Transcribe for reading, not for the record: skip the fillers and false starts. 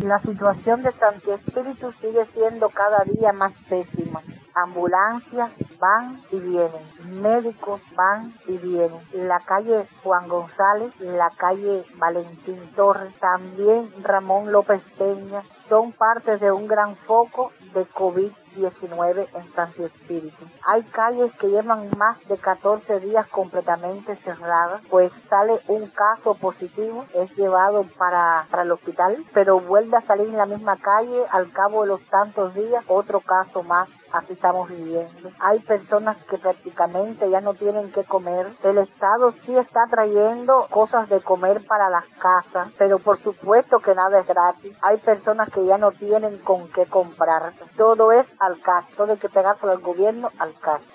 La situación de Santi Espíritu sigue siendo cada día más pésima. Ambulancias van y vienen, médicos van y vienen. La calle Juan González, la calle Valentín Torres, también Ramón López Peña, son parte de un gran foco de COVID-19 en Santi Espíritu. Hay calles que llevan más de 14 días completamente cerradas, pues sale un caso positivo, es llevado para el hospital, pero vuelve a salir en la misma calle al cabo de los tantos días, otro caso más. Así estamos viviendo. Hay personas que prácticamente ya no tienen que comer. El Estado sí está trayendo cosas de comer para las casas, pero por supuesto que nada es gratis. Hay personas que ya no tienen con qué comprar. Todo es al cacho. Todo hay que pegárselo al gobierno al cacho.